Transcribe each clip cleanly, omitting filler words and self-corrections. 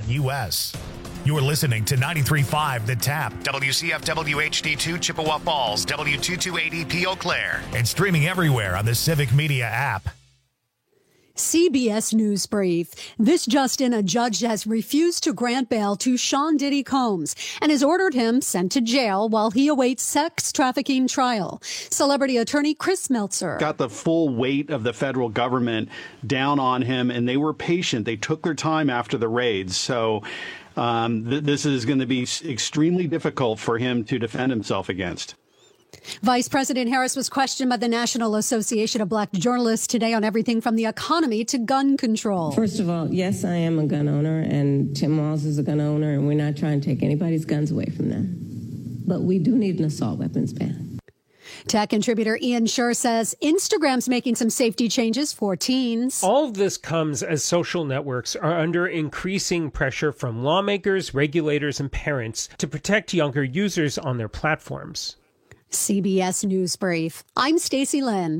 You're listening to 93.5 The Tap, WCFW HD2 Chippewa Falls, W228EP Eau Claire, and streaming everywhere on the Civic Media app. CBS News Brief. This just in, a judge has refused to grant bail to Sean Diddy Combs and has ordered him sent to jail while he awaits sex trafficking trial. Celebrity attorney Chris Meltzer got the full weight of the federal government down on him, and they were patient. They took their time after the raids. So this is going to be extremely difficult for him to defend himself against. Vice President Harris was questioned by the National Association of Black Journalists today on everything from the economy to gun control. First of all, yes, I am a gun owner, and Tim Walz is a gun owner, and we're not trying to take anybody's guns away from them. But we do need an assault weapons ban. Tech contributor Ian Scher says Instagram's making some safety changes for teens. All of this comes as social networks are under increasing pressure from lawmakers, regulators, and parents to protect younger users on their platforms. CBS News Brief. I'm Stacey Lynn.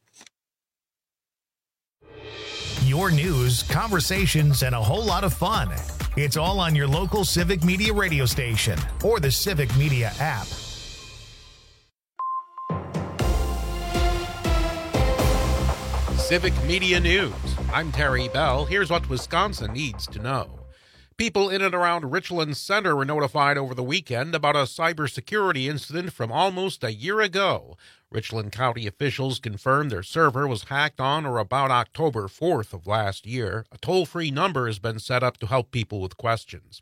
Your news, conversations, and a whole lot of fun. It's all on your local Civic Media radio station or the Civic Media app. Civic Media News. I'm Terry Bell. Here's what Wisconsin needs to know. People in and around Richland Center were notified over the weekend about a cybersecurity incident from almost a year ago. Richland County officials confirmed their server was hacked on or about October 4th of last year. A toll-free number has been set up to help people with questions.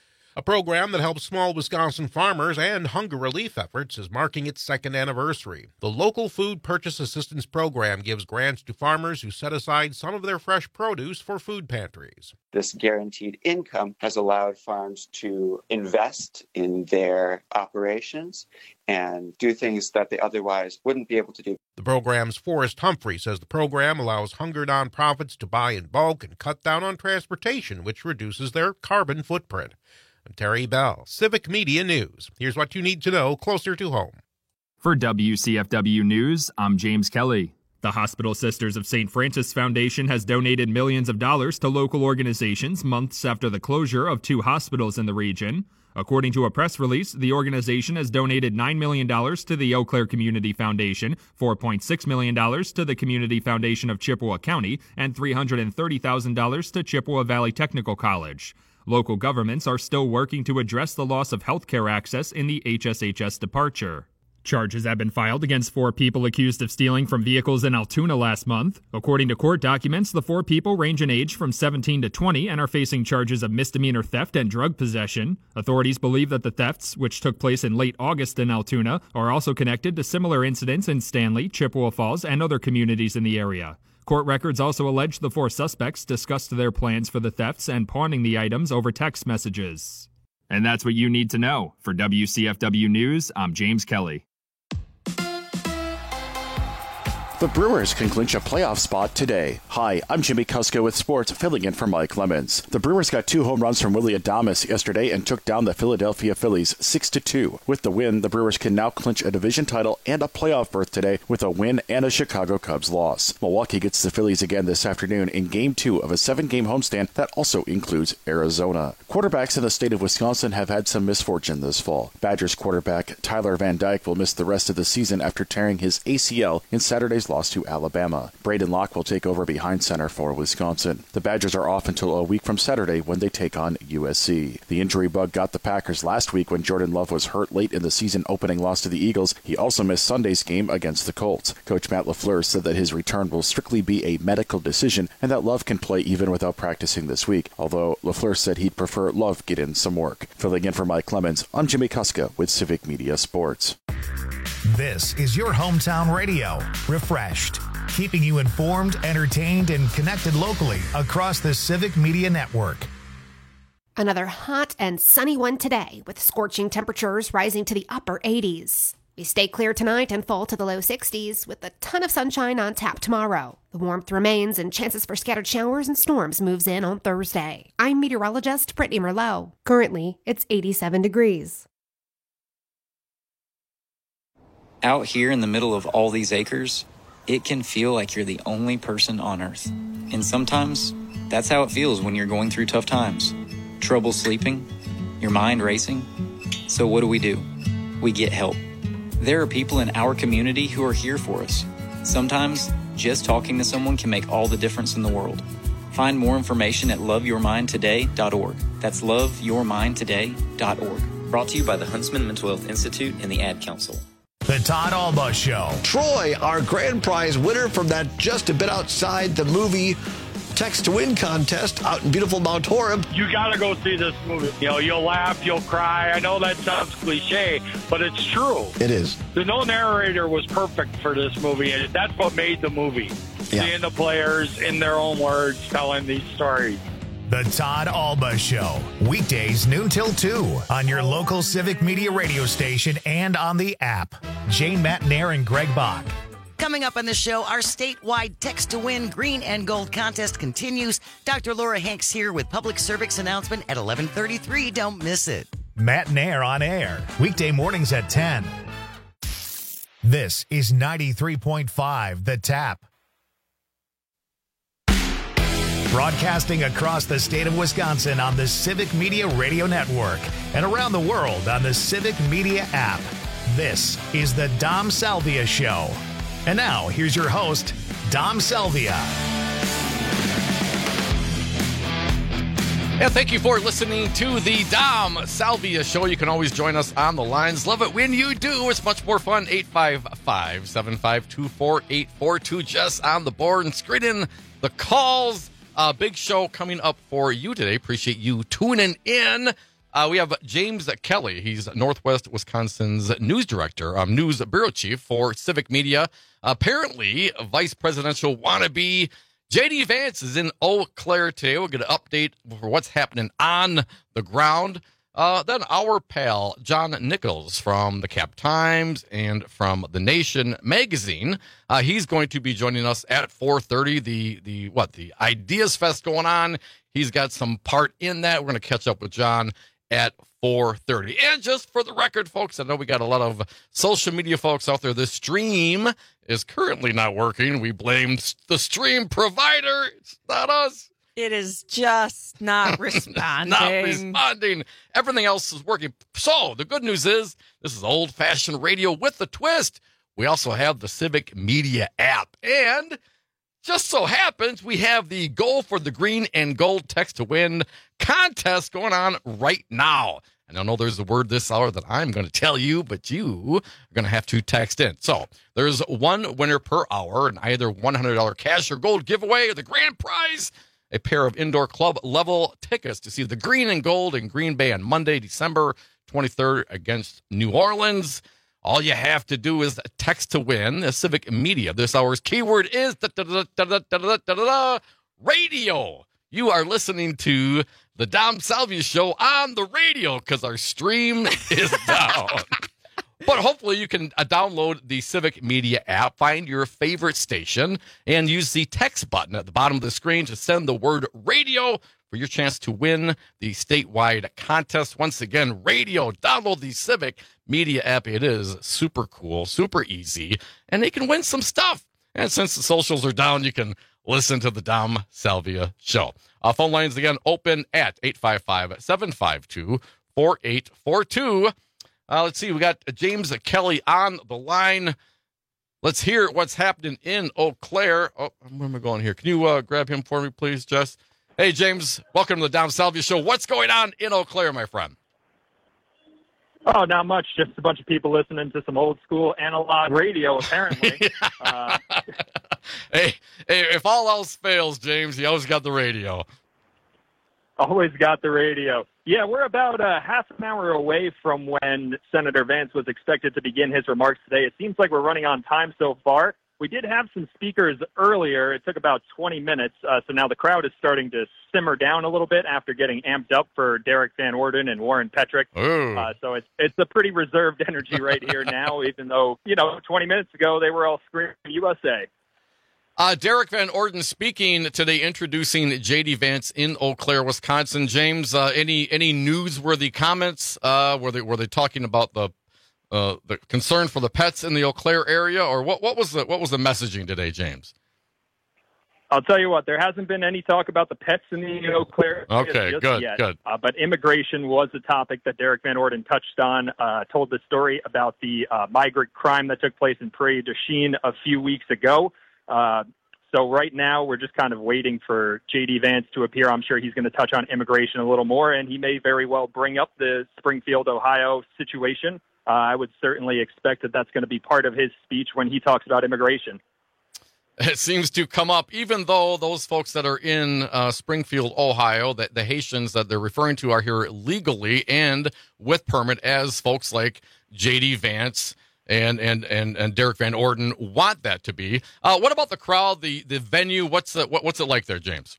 A program that helps small Wisconsin farmers and hunger relief efforts is marking its second anniversary. The Local Food Purchase Assistance Program gives grants to farmers who set aside some of their fresh produce for food pantries. This guaranteed income has allowed farms to invest in their operations and do things that they otherwise wouldn't be able to do. The program's Forrest Humphrey says the program allows hunger nonprofits to buy in bulk and cut down on transportation, which reduces their carbon footprint. I'm Terry Bell, Civic Media News. Here's what you need to know closer to home. For WCFW News, I'm James Kelly. The Hospital Sisters of St. Francis Foundation has donated millions of dollars to local organizations months after the closure of 2 hospitals in the region. According to a press release, the organization has donated $9 million to the Eau Claire Community Foundation, $4.6 million to the Community Foundation of Chippewa County, and $330,000 to Chippewa Valley Technical College. Local governments are still working to address the loss of health care access in the HSHS departure. Charges have been filed against 4 people accused of stealing from vehicles in Altoona last month. According to court documents, the 4 people range in age from 17 to 20 and are facing charges of misdemeanor theft and drug possession. Authorities believe that the thefts, which took place in late August in Altoona, are also connected to similar incidents in Stanley, Chippewa Falls, and other communities in the area. Court records also allege the 4 suspects discussed their plans for the thefts and pawning the items over text messages. And that's what you need to know. For WCFW News, I'm James Kelly. The Brewers can clinch a playoff spot today. Hi, I'm Jimmy Kuska with sports, filling in for Mike Lemons. The Brewers got 2 home runs from Willie Adames yesterday and took down the Philadelphia Phillies 6-2. With the win, the Brewers can now clinch a division title and a playoff berth today with a win and a Chicago Cubs loss. Milwaukee gets the Phillies again this afternoon in Game 2 of a 7-game homestand that also includes Arizona. Quarterbacks in the state of Wisconsin have had some misfortune this fall. Badgers quarterback Tyler Van Dyke will miss the rest of the season after tearing his ACL in Saturday's loss to Alabama. Braden Locke will take over behind center for Wisconsin. The Badgers are off until a week from Saturday when they take on USC. The injury bug got the Packers last week when Jordan Love was hurt late in the season opening loss to the Eagles. He also missed Sunday's game against the Colts. Coach Matt LaFleur said that his return will strictly be a medical decision and that Love can play even without practicing this week, although LaFleur said he'd prefer Love get in some work. Filling in for Mike Clemens, I'm Jimmy Kuska with Civic Media Sports. This is your hometown radio, refreshed, keeping you informed, entertained, and connected locally across the Civic Media Network. Another hot and sunny one today, with scorching temperatures rising to the upper 80s. We stay clear tonight and fall to the low 60s, with a ton of sunshine on tap tomorrow. The warmth remains and chances for scattered showers and storms moves in on Thursday. I'm meteorologist Brittany Merlot. Currently, it's 87 degrees. Out here in the middle of all these acres, it can feel like you're the only person on Earth. And sometimes, that's how it feels when you're going through tough times. Trouble sleeping? Your mind racing? So what do? We get help. There are people in our community who are here for us. Sometimes, just talking to someone can make all the difference in the world. Find more information at loveyourmindtoday.org. That's loveyourmindtoday.org. Brought to you by the Huntsman Mental Health Institute and the Ad Council. The Todd Alba Show. Troy, our grand prize winner from that Just a Bit Outside the Movie Text to Win contest out in beautiful Mount Horeb. You got to go see this movie. You know, you'll laugh, you'll cry. I know that sounds cliche, but it's true. It is. The no narrator was perfect for this movie, and that's what made the movie. Yeah. Seeing the players in their own words telling these stories. The Todd Alba Show. Weekdays noon till 2 on your local Civic Media radio station and on the app. Jane Matnair and Greg Bach. Coming up on the show, our statewide Text to Win Green and Gold contest continues. Dr. Laura Hanks here with public service announcement at 11:33. Don't miss it. Matnair on air. Weekday mornings at 10. This is 93.5 The Tap. Broadcasting across the state of Wisconsin on the Civic Media Radio Network and around the world on the Civic Media app. This is the Dom Salvia Show. And now, here's your host, Dom Salvia. And thank you for listening to the Dom Salvia Show. You can always join us on the lines. Love it when you do. It's much more fun. 855-752-4842 just on the board and screening the calls. Big show coming up for you today. Appreciate you tuning in. We have James Kelly. He's Northwest Wisconsin's news director, news bureau chief for Civic Media. Apparently, vice presidential wannabe J.D. Vance is in Eau Claire today. We'll get an update for what's happening on the ground. Then our pal, John Nichols from the Cap Times and from The Nation magazine. He's going to be joining us at 4:30. The Ideas Fest going on. He's got some part in that. We're going to catch up with John at 4:30. And just for the record, folks, I know we got a lot of social media folks out there. This stream is currently not working. We blame the stream provider. It's not us. It is just not responding. Not responding. Everything else is working. So the good news is this is old-fashioned radio with a twist. We also have the Civic Media app. And just so happens we have the Goal for the Green and Gold Text to Win contest going on right now. And I know there's a word this hour that I'm going to tell you, but you are going to have to text in. So there's one winner per hour, and either $100 cash or gold giveaway or the grand prize, a pair of indoor club level tickets to see the Green and Gold in Green Bay on Monday, December 23rd against New Orleans. All you have to do is text to win. The Civic Media. This hour's keyword is radio. You are listening to the Dom Salvia Show on the radio because our stream is down. But hopefully you can download the Civic Media app, find your favorite station, and use the text button at the bottom of the screen to send the word radio for your chance to win the statewide contest. Once again, radio. Download the Civic Media app. It is super cool, super easy, and you can win some stuff. And since the socials are down, you can listen to the Dom Salvia Show. Phone lines again open at 855-752-4842. Let's see, we got James Kelly on the line. Let's hear what's happening in Eau Claire. Oh, where am I going here? Can you grab him for me, please, Jess? Hey, James, welcome to the Dom Salvia Show. What's going on in Eau Claire, my friend? Oh, not much. Just a bunch of people listening to some old school analog radio, apparently. Hey, if all else fails, James, you always got the radio. Always got the radio. Yeah, we're about half an hour away from when Senator Vance was expected to begin his remarks today. It seems like we're running on time so far. We did have some speakers earlier. It took about 20 minutes, so now the crowd is starting to simmer down a little bit after getting amped up for Derek Van Orden and Warren Petrick. So it's a pretty reserved energy right here now, even though, 20 minutes ago they were all screaming USA. Derek Van Orden speaking today, introducing J.D. Vance in Eau Claire, Wisconsin. James, any newsworthy comments? Were they talking about the concern for the pets in the Eau Claire area, or what was the messaging today, James? I'll tell you what, there hasn't been any talk about the pets in the Eau Claire Okay, just good, yet. good. But immigration was a topic that Derek Van Orden touched on, told the story about the migrant crime that took place in Prairie du Chien a few weeks ago. So right now we're just kind of waiting for J.D. Vance to appear. I'm sure he's going to touch on immigration a little more, and he may very well bring up the Springfield, Ohio situation. I would certainly expect that that's going to be part of his speech when he talks about immigration. It seems to come up, even though those folks that are in Springfield, Ohio, that the Haitians that they're referring to are here legally and with permit, as folks like J.D. Vance and Derek Van Orden want that to be. What about the crowd, the venue? What's it like there, James?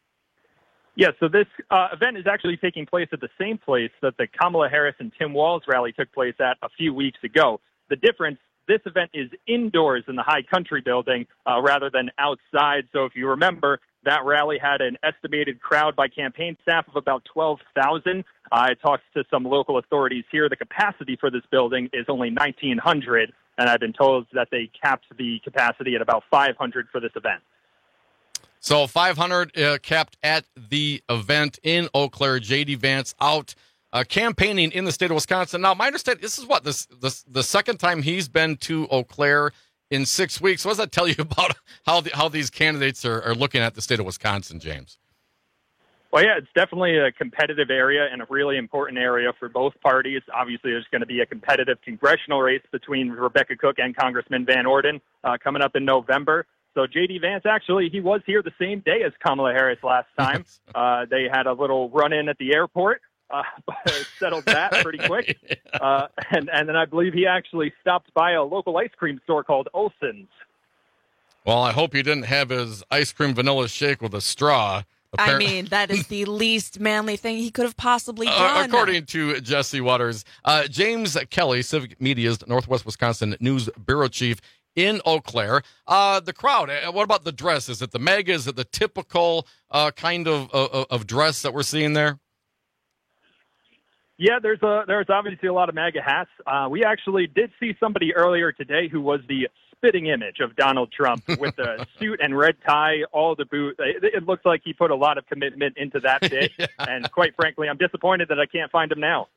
Yeah, so this event is actually taking place at the same place that the Kamala Harris and Tim Walz rally took place at a few weeks ago. The difference, this event is indoors in the High Country building rather than outside. So if you remember, that rally had an estimated crowd by campaign staff of about 12,000. I talked to some local authorities here. The capacity for this building is only 1,900, and I've been told that they capped the capacity at about 500 for this event. So 500 capped at the event in Eau Claire. J.D. Vance out campaigning in the state of Wisconsin. Now, my understanding, this is what, the second time he's been to Eau Claire in 6 weeks. What does that tell you about how these candidates are looking at the state of Wisconsin, James? Well, yeah, it's definitely a competitive area and a really important area for both parties. Obviously, there's going to be a competitive congressional race between Rebecca Cook and Congressman Van Orden coming up in November. So J.D. Vance, actually, he was here the same day as Kamala Harris last time. They had a little run-in at the airport. But settled that pretty quick. And then I believe he actually stopped by a local ice cream store called Olson's. Well, I hope he didn't have his ice cream vanilla shake with a straw. I mean, that is the least manly thing he could have possibly done. According to Jesse Waters. James Kelly, Civic Media's Northwest Wisconsin News Bureau Chief in Eau Claire. The crowd, what about the dress? Is it the mega? Is it the typical kind of dress that we're seeing there? Yeah, there's obviously a lot of MAGA hats. We actually did see somebody earlier today who was the spitting image of Donald Trump with the suit and red tie, all the boot. It looks like he put a lot of commitment into that bit. Yeah. And quite frankly, I'm disappointed that I can't find him now.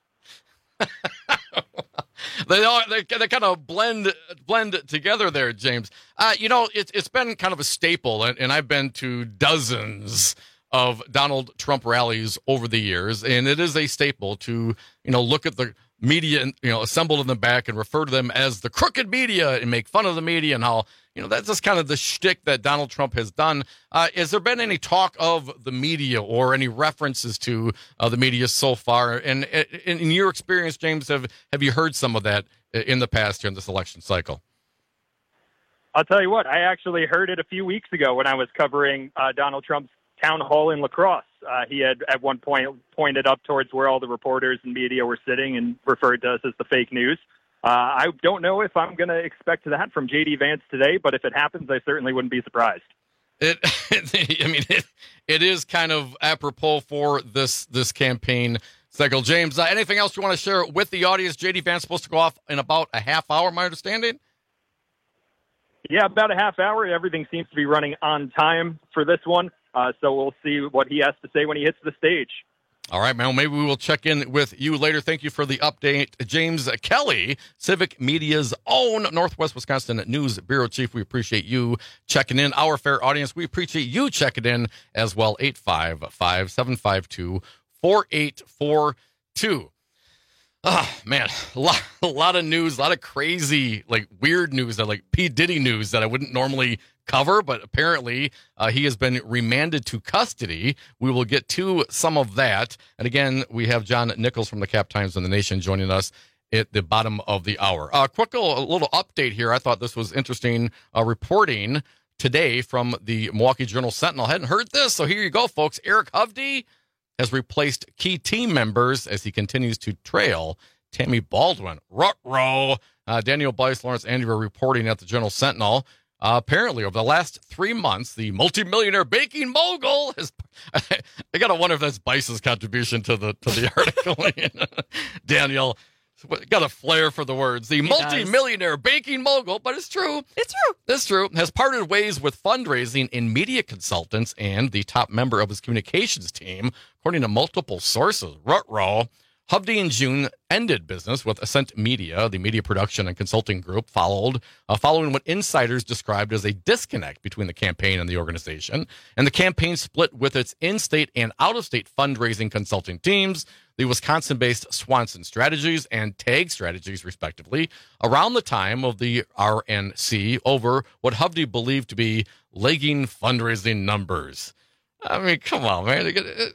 They kind of blend together there, James. It's been kind of a staple, and I've been to dozens of Donald Trump rallies over the years, and it is a staple to look at the media assembled in the back and refer to them as the crooked media and make fun of the media and how that's just kind of the shtick that Donald Trump has done. Has there been any talk of the media or any references to the media so far? And in your experience, James, have you heard some of that in the past here in this election cycle? I'll tell you what, I actually heard it a few weeks ago when I was covering Donald Trump's town hall in La Crosse. He had at one point pointed up towards where all the reporters and media were sitting and referred to us as the fake news. I don't know if I'm going to expect that from J.D. Vance today, but if it happens, I certainly wouldn't be surprised. It is kind of apropos for this campaign cycle. James, anything else you want to share with the audience? J.D. Vance supposed to go off in about a half hour, my understanding? Yeah, about a half hour. Everything seems to be running on time for this one. So we'll see what he has to say when he hits the stage. All right, man. Maybe we will check in with you later. Thank you for the update. James Kelly, Civic Media's own Northwest Wisconsin News Bureau Chief. We appreciate you checking in. Our fair audience, we appreciate you checking in as well. 855-752-4842. Oh, man, a lot of news, a lot of crazy, weird news, P. Diddy news that I wouldn't normally cover, but apparently he has been remanded to custody. We will get to some of that. And again, we have John Nichols from the Cap Times and the Nation joining us at the bottom of the hour. A little update here. I thought this was interesting reporting today from the Milwaukee Journal-Sentinel. Hadn't heard this, so here you go, folks. Eric Hovde has replaced key team members as he continues to trail Tammy Baldwin. Ruh-roh. Daniel Bice, Lawrence Andrew reporting at the Journal-Sentinel. Apparently, over the last 3 months, the multimillionaire baking mogul has. I gotta wonder if that's Bice's contribution to the article. Daniel, Got a flair for the words. The multi-millionaire banking mogul, but it's true. It's true. Has parted ways with fundraising and media consultants and the top member of his communications team, according to multiple sources. Rutrow. Hovde in June ended business with Ascent Media, the media production and consulting group, following what insiders described as a disconnect between the campaign and the organization. And the campaign split with its in-state and out-of-state fundraising consulting teams, the Wisconsin-based Swanson Strategies and TAG Strategies, respectively, around the time of the RNC over what Hovde believed to be lagging fundraising numbers. I mean, come on, man.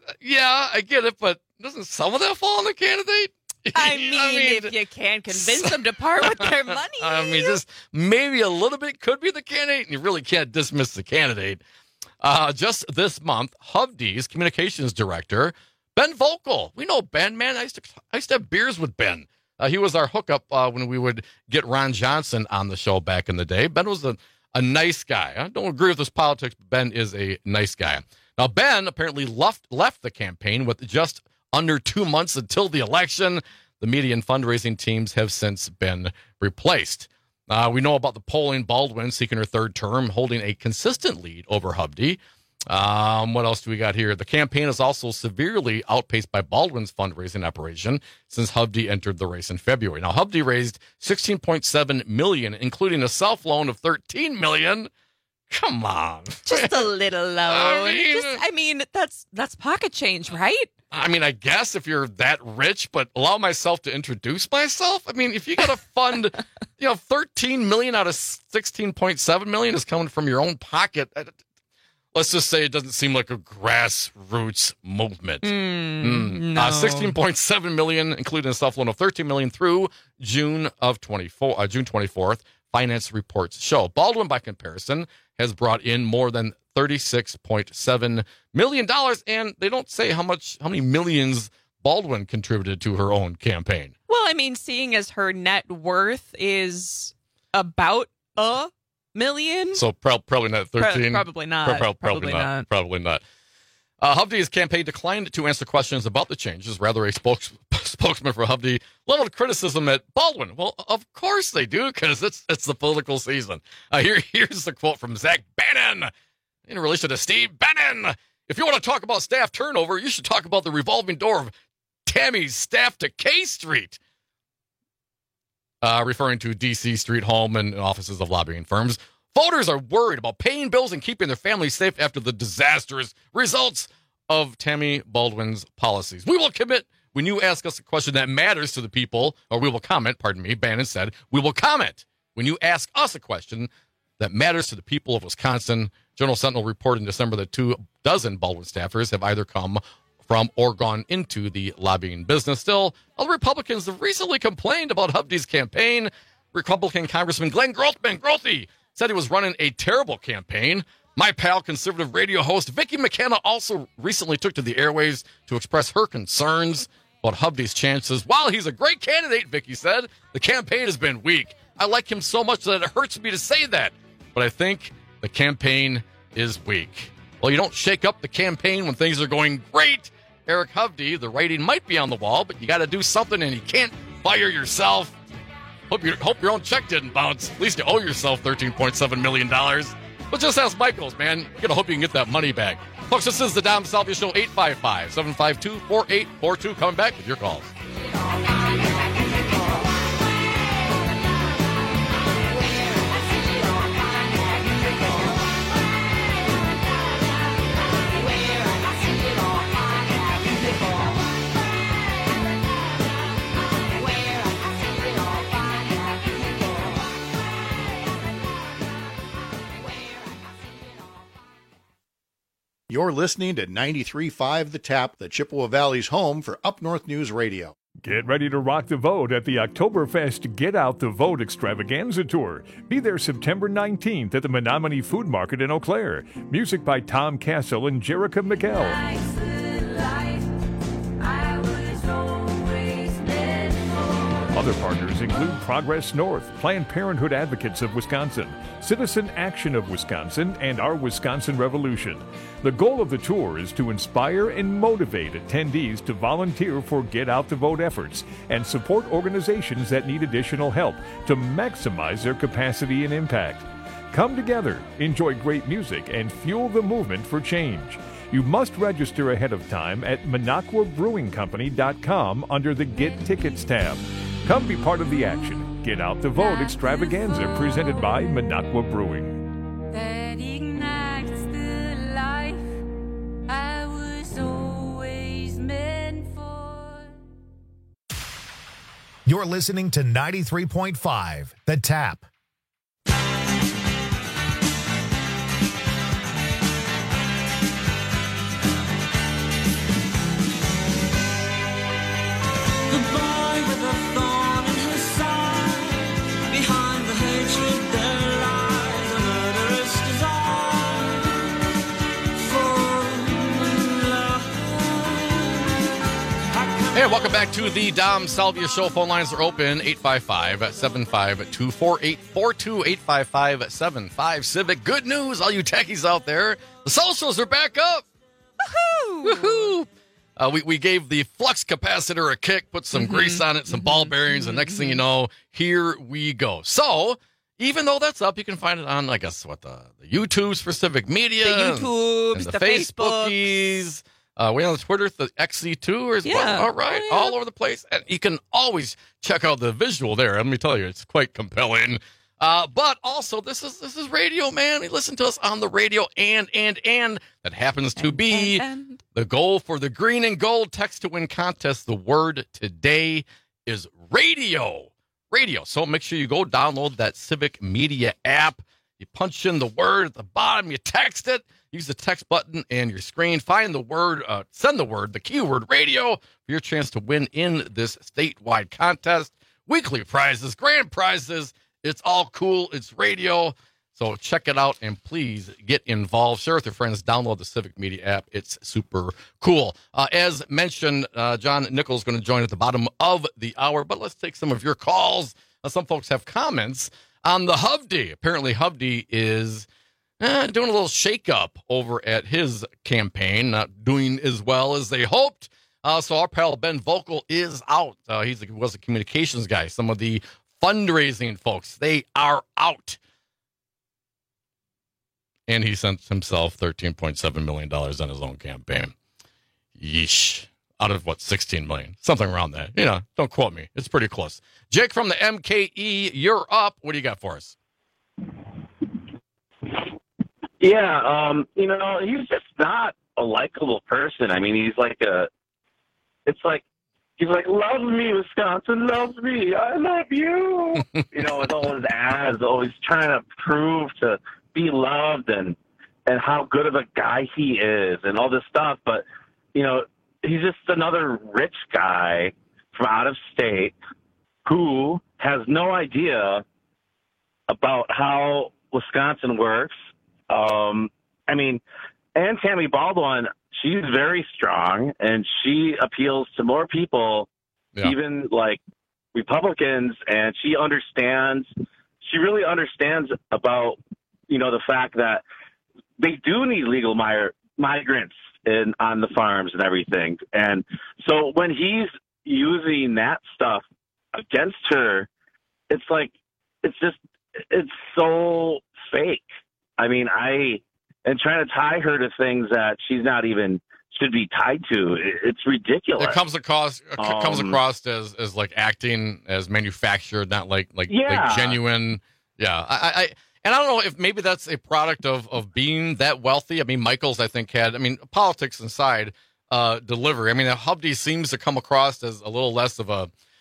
I get it, but doesn't some of that fall on the candidate? I mean, if you can convince them to part with their money. I mean, just maybe a little bit could be the candidate, and you really can't dismiss the candidate. Just this month, Hovde's communications director, Ben Volkel. We know Ben, man. I used to have beers with Ben. He was our hookup when we would get Ron Johnson on the show back in the day. Ben was a nice guy. I don't agree with his politics, but Ben is a nice guy. Now, Ben apparently left the campaign with just under 2 months until the election. The media and fundraising teams have since been replaced. We know about the polling. Baldwin seeking her third term, holding a consistent lead over Hovde. What else do we got here? The campaign is also severely outpaced by Baldwin's fundraising operation since Hovde entered the race in February. Now, Hovde raised $16.7 million, including a self-loan of $13 million. Come on. Just a little loan. I mean, that's pocket change, right? I mean, I guess if you're that rich, but allow myself to introduce myself. I mean, if you got to fund, $13 million out of $16.7 million is coming from your own pocket. Let's just say it doesn't seem like a grassroots movement. No. $16.7 million, including a self-loan of $13 million through June 24th. Finance reports show. Baldwin, by comparison, has brought in more than $36.7 million, and they don't say how many millions Baldwin contributed to her own campaign. Well, I mean, seeing as her net worth is about $1 million. So probably not 13. Probably not. Probably not. Hovde's campaign declined to answer questions about the changes. Rather, a spokesman for Hovde leveled criticism at Baldwin. Well, of course they do, because it's the political season. Here's the quote from Zach Bannon in relation to Steve Bannon. If you want to talk about staff turnover, you should talk about the revolving door of Tammy's staff to K Street. Referring to D.C. Street home and offices of lobbying firms. Voters are worried about paying bills and keeping their families safe after the disastrous results of Tammy Baldwin's policies. We will commit when you ask us a question that matters to the people, or we will comment, Bannon said, we will comment when you ask us a question that matters to the people of Wisconsin. Journal Sentinel reported in December that 24 Baldwin staffers have either come from or gone into the lobbying business. Still, other Republicans have recently complained about Hovde's campaign. Republican Congressman Glenn Grothe said he was running a terrible campaign. My pal, conservative radio host Vicki McKenna, also recently took to the airwaves to express her concerns about Hovde's chances. While he's a great candidate, Vicki said, the campaign has been weak. I like him so much that it hurts me to say that, but I think the campaign is weak. Well, you don't shake up the campaign when things are going great. Eric Hovde, the writing might be on the wall, but you got to do something, and you can't fire yourself. Hope your own check didn't bounce. At least you owe yourself $13.7 million. But just ask Michaels, man. You got to hope you can get that money back. Folks, this is the Dom Salvia Show, 855-752-4842. Coming back with your calls. You're listening to 93.5 The Tap, the Chippewa Valley's home for Up North News Radio. Get ready to rock the vote at the Oktoberfest Get Out the Vote Extravaganza Tour. Be there September 19th at the Menominee Food Market in Eau Claire. Music by Tom Castle and Jerica McGill. On Other partners include Progress North, Planned Parenthood Advocates of Wisconsin, Citizen Action of Wisconsin, and Our Wisconsin Revolution. The goal of the tour is to inspire and motivate attendees to volunteer for Get Out the Vote efforts and support organizations that need additional help to maximize their capacity and impact. Come together, enjoy great music, and fuel the movement for change. You must register ahead of time at MinocquaBrewingCompany.com under the Get Tickets tab. Come be part of the action. Get Out the Vote extravaganza presented by Minocqua Brewing. That ignites the life I was always meant for. You're listening to 93.5 The Tap. Hey, welcome back to the Dom Salvia Show. Phone lines are open, 855-752-4842, 855-75 Civic. Good news, all you techies out there. The socials are back up. Woohoo! Woohoo! We gave the flux capacitor a kick, put some grease on it, some ball bearings, and next thing you know, here we go. So, even though that's up, you can find it on, I guess, the YouTubes for Civic Media. The YouTubes, and the Facebookies. We on Twitter, the XC2 all right, all over the place. And you can always check out the visual there. Let me tell you, it's quite compelling. But also, this is radio, man. We listen to us on the radio, and that happens to be the goal for the Green and Gold Text to Win contest. The word today is radio. Radio. So make sure you go download that Civic Media app. You punch in the word at the bottom, you text it. Use the text button and your screen. Find the word, send the word, the keyword radio for your chance to win in this statewide contest. Weekly prizes, grand prizes. It's all cool. It's radio. So check it out and please get involved. Share with your friends. Download the Civic Media app. It's super cool. As mentioned, John Nichols is going to join at the bottom of the hour. But let's take some of your calls. Some folks have comments on the Hovde. Apparently, Hovde is doing a little shake-up over at his campaign, not doing as well as they hoped. So our pal Ben Vogel is out. He was a communications guy. Some of the fundraising folks, they are out. And he sent himself $13.7 million on his own campaign. Yeesh. Out of, $16 million? Something around that. Don't quote me. It's pretty close. Jake from the MKE, you're up. What do you got for us? Yeah, he's just not a likable person. I mean, he's like, love me, Wisconsin, love me, I love you. With all his ads, always trying to prove to be loved and how good of a guy he is and all this stuff. But, he's just another rich guy from out of state who has no idea about how Wisconsin works. And Tammy Baldwin, she's very strong and she appeals to more people, even like Republicans, and she really understands about, the fact that they do need legal migrants on the farms and everything. And so when he's using that stuff against her, it's so fake. I mean, and trying to tie her to things that she's not even should be tied to. It's ridiculous. It comes across as like acting as manufactured, not like genuine. Yeah. I don't know if maybe that's a product of being that wealthy. I mean, Michaels, I think, had, politics aside, delivery. Hovde seems to come across as a little less of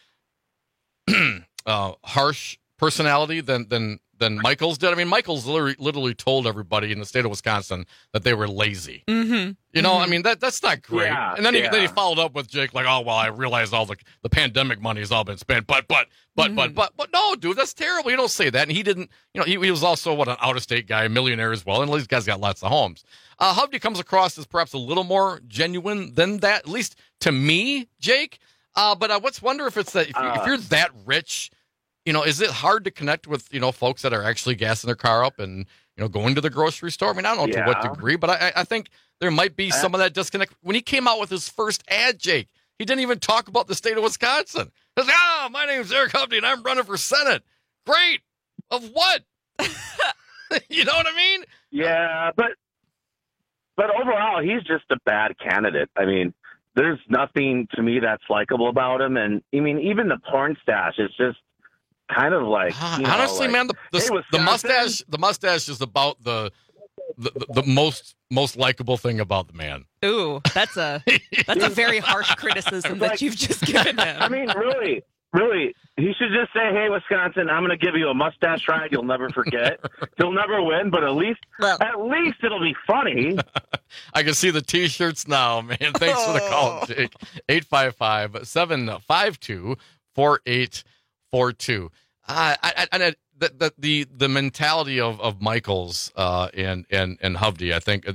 a harsh personality than Michaels did. Michaels literally told everybody in the state of Wisconsin that they were lazy. Mm-hmm. That's not great. Yeah, and then he followed up with Jake like, oh, well, I realize all the pandemic money has all been spent, but no, dude, that's terrible. You don't say that. And he didn't, he was also an out-of-state guy, a millionaire as well. And these guys got lots of homes. Hovde comes across as perhaps a little more genuine than that, at least to me, Jake. But I wonder if it's that if you're that rich, is it hard to connect with, folks that are actually gassing their car up and, going to the grocery store? I mean, I don't know to what degree, but I think there might be some of that disconnect. When he came out with his first ad, Jake, he didn't even talk about the state of Wisconsin. He was like, my name's Eric Hovde and I'm running for Senate. Great. Of what? You know what I mean? Yeah, but overall, he's just a bad candidate. I mean, there's nothing to me that's likable about him. And I mean, even the porn stash is just kind of like, honestly, man, the mustache is about the most likable thing about the man. Ooh, that's a very harsh criticism that you've just given him. I mean, really, he should just say, "Hey, Wisconsin, I'm going to give you a mustache ride you'll never forget. He'll never win, but at least it'll be funny." I can see the T-shirts now, man. Thanks for the call, Jake. 855-752-4842. The mentality of Michaels and Hovde, I think,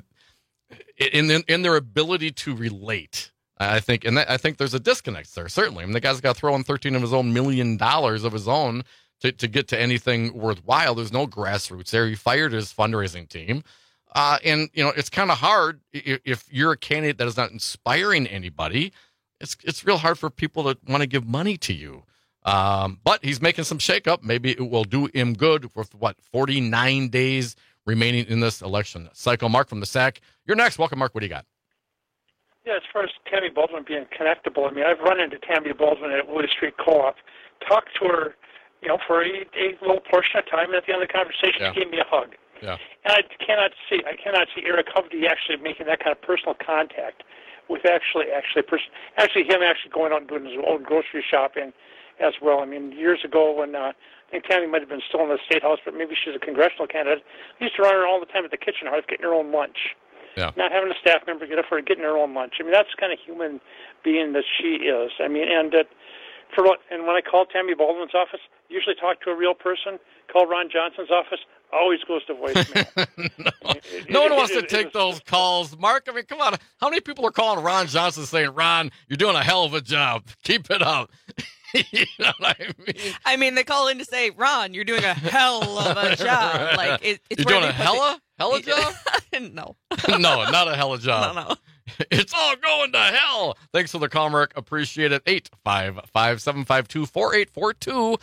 in their ability to relate, I think there's a disconnect there. Certainly, I mean, the guy's got to throw in $13 of his own $1 million of his own to get to anything worthwhile. There's no grassroots there. He fired his fundraising team, and it's kind of hard if you're a candidate that is not inspiring anybody. It's real hard for people to want to give money to you. But he's making some shakeup. Maybe it will do him good with 49 days remaining in this election cycle. Mark from the SAC, you're next. Welcome, Mark. What do you got? Yeah, as far as Tammy Baldwin being connectable, I mean, I've run into Tammy Baldwin at Woody Street Co-op, talked to her, for a little portion of time, and at the end of the conversation, she gave me a hug. Yeah. And I cannot see Eric Hovde actually making that kind of personal contact with him going out and doing his own grocery shopping as well. I mean, years ago when I think Tammy might have been still in the state house, but maybe she's a congressional candidate, I used to run her all the time at the kitchen hearth getting her own lunch. Yeah. Not having a staff member get up for her, getting her own lunch. I mean, that's the kind of human being that she is. I mean, and when I call Tammy Baldwin's office, usually talk to a real person. Call Ron Johnson's office, always goes to voicemail. No one wants to take those calls. Mark, I mean, come on. How many people are calling Ron Johnson saying, "Ron, you're doing a hell of a job. Keep it up." You know what I mean? I mean, they call in to say, "Ron, you're doing a hell of a job." Right. Like it's you're doing a hella job? No. No, not a hella job. No. It's all going to hell. Thanks for the call, Mark. Appreciate it. 855-752-4842.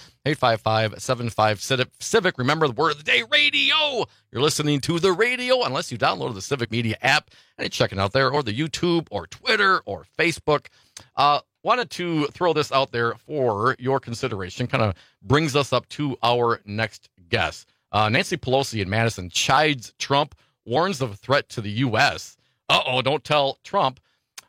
855-75-CIVIC. Remember the word of the day, radio. You're listening to the radio unless you downloaded the Civic Media app and you check it out there, or the YouTube or Twitter or Facebook. Wanted to throw this out there for your consideration. Kind of brings us up to our next guest. Nancy Pelosi in Madison chides Trump, warns of a threat to the U.S. Don't tell Trump.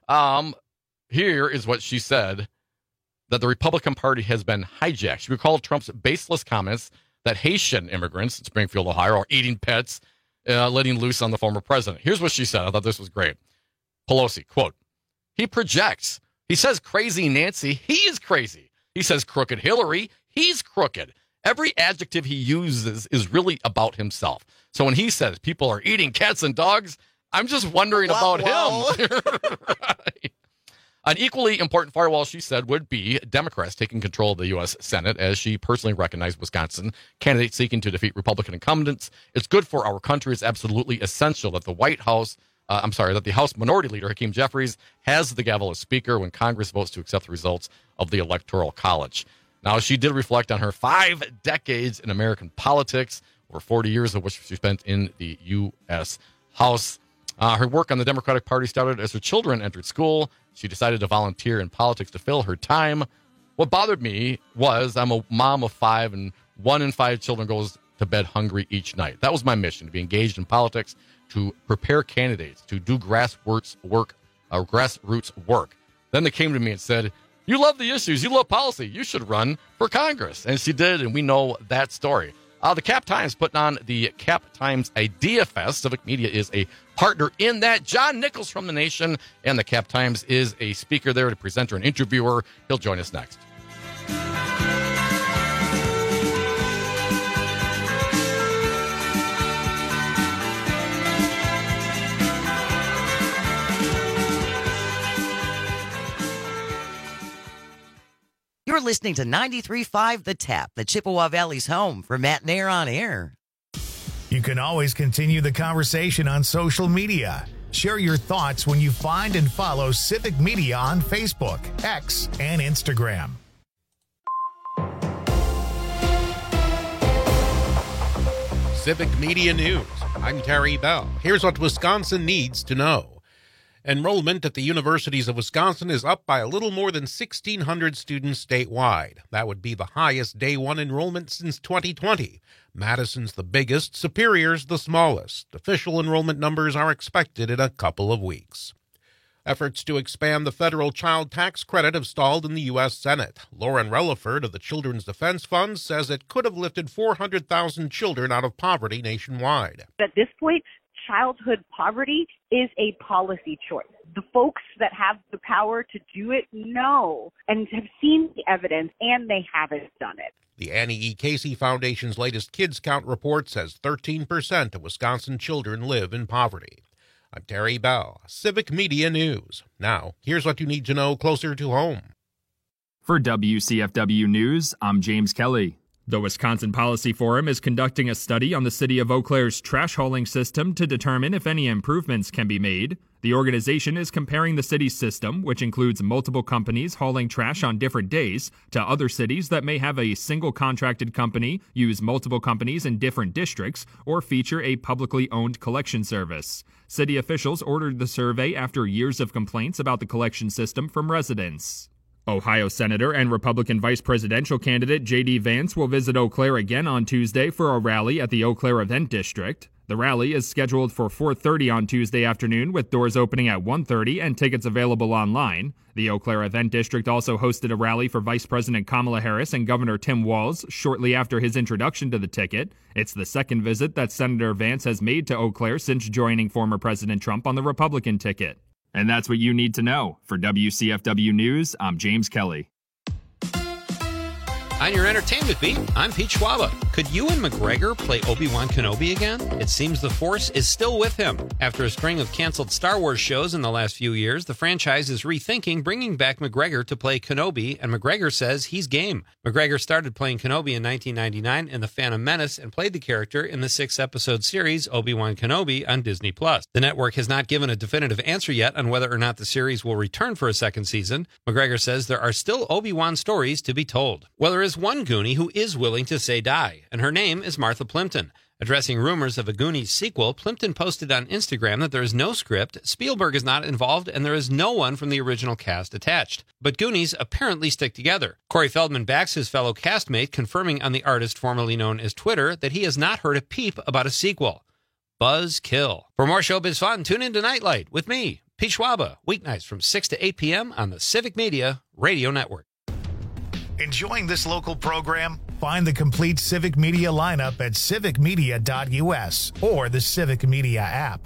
Here is what she said, that the Republican Party has been hijacked. She recalled Trump's baseless comments that Haitian immigrants in Springfield, Ohio, are eating pets, letting loose on the former president. Here's what she said. I thought this was great. Pelosi, quote, "He projects. He says crazy Nancy. He is crazy. He says crooked Hillary. He's crooked. Every adjective he uses is really about himself. So when he says people are eating cats and dogs, I'm just wondering about him." Right. An equally important firewall, she said, would be Democrats taking control of the U.S. Senate, as she personally recognized Wisconsin candidates seeking to defeat Republican incumbents. It's good for our country. It's absolutely essential that the House Minority Leader, Hakeem Jeffries, has the gavel as Speaker when Congress votes to accept the results of the Electoral College. Now, she did reflect on her 5 decades in American politics, over 40 years of which she spent in the U.S. House. Her work on the Democratic Party started as her children entered school. She decided to volunteer in politics to fill her time. What bothered me was I'm a mom of 5, and 1 in 5 children goes to bed hungry each night. That was my mission, to be engaged in politics, to prepare candidates, to do grassroots work. Then they came to me and said, "You love the issues, you love policy, you should run for Congress." And she did, and we know that story. The Cap Times putting on the Cap Times Idea Fest. Civic Media is a partner in that. John Nichols from The Nation and the Cap Times is a speaker there, a presenter, an interviewer. He'll join us next. You're listening to 93.5 The Tap, the Chippewa Valley's home for Matt and Air on Air. You can always continue the conversation on social media. Share your thoughts when you find and follow Civic Media on Facebook, X, and Instagram. Civic Media News. I'm Terry Bell. Here's what Wisconsin needs to know. Enrollment at the universities of Wisconsin is up by a little more than 1,600 students statewide. That would be the highest day one enrollment since 2020. Madison's the biggest, Superior's the smallest. Official enrollment numbers are expected in a couple of weeks. Efforts to expand the federal child tax credit have stalled in the U.S. Senate. Lauren Relaford of the Children's Defense Fund says it could have lifted 400,000 children out of poverty nationwide. At this point, childhood poverty is a policy choice. The folks that have the power to do it know and have seen the evidence, and they haven't done it. The Annie E. Casey Foundation's latest Kids Count report says 13% of Wisconsin children live in poverty. I'm Terry Bell, Civic Media News. Now, here's what you need to know closer to home. For WCFW News, I'm James Kelly. The Wisconsin Policy Forum is conducting a study on the city of Eau Claire's trash hauling system to determine if any improvements can be made. The organization is comparing the city's system, which includes multiple companies hauling trash on different days, to other cities that may have a single contracted company, use multiple companies in different districts, or feature a publicly owned collection service. City officials ordered the survey after years of complaints about the collection system from residents. Ohio Senator and Republican vice presidential candidate J.D. Vance will visit Eau Claire again on Tuesday for a rally at the Eau Claire Event District. The rally is scheduled for 4:30 on Tuesday afternoon, with doors opening at 1:30 and tickets available online. The Eau Claire Event District also hosted a rally for Vice President Kamala Harris and Governor Tim Walz shortly after his introduction to the ticket. It's the second visit that Senator Vance has made to Eau Claire since joining former President Trump on the Republican ticket. And that's what you need to know. For WCFW News, I'm James Kelly. On your entertainment beat, I'm Pete Schwaba. Could Ewan McGregor play Obi-Wan Kenobi again? It seems the Force is still with him. After a string of canceled Star Wars shows in the last few years, the franchise is rethinking bringing back McGregor to play Kenobi, and McGregor says he's game. McGregor started playing Kenobi in 1999 in The Phantom Menace and played the character in the 6-episode series Obi-Wan Kenobi on Disney+. The network has not given a definitive answer yet on whether or not the series will return for a second season. McGregor says there are still Obi-Wan stories to be told. Well, there is one Goonie who is willing to say die, and her name is Martha Plimpton. Addressing rumors of a Goonies sequel, Plimpton posted on Instagram that there is no script, Spielberg is not involved, and there is no one from the original cast attached. But Goonies apparently stick together. Corey Feldman backs his fellow castmate, confirming on the artist formerly known as Twitter that he has not heard a peep about a sequel. Buzzkill. For more showbiz fun, tune in to Nightlight with me, Pete Schwaba, weeknights from 6 to 8 p.m. on the Civic Media Radio Network. Enjoying this local program? Find the complete Civic Media lineup at civicmedia.us or the Civic Media app.